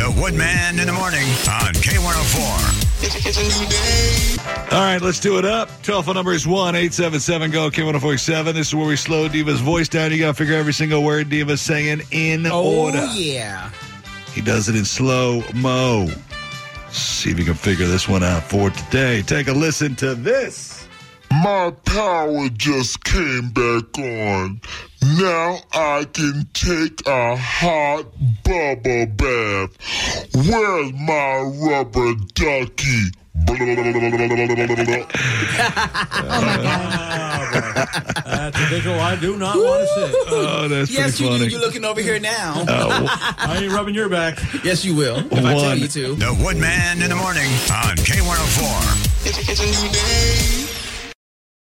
The Woodman in the Morning on K104. It's a new day. All right, let's do it up. Telephone number is 1-877-GO, K1047. This is where we slow Diva's voice down. You got to figure every single word Diva's saying in order. Oh, yeah. He does it in slow-mo. See if you can figure this one out for today. Take a listen to this. My power just came back on. Now I can take a hot bubble bath. Where's my rubber ducky? Oh, my God. That's a visual I do not want to see. Oh, that's Yes, pretty you funny. do. You're looking over here now. I ain't rubbing your back. Yes, you will. If I tell you to. The Woodman in the Morning on K104. It's a new day.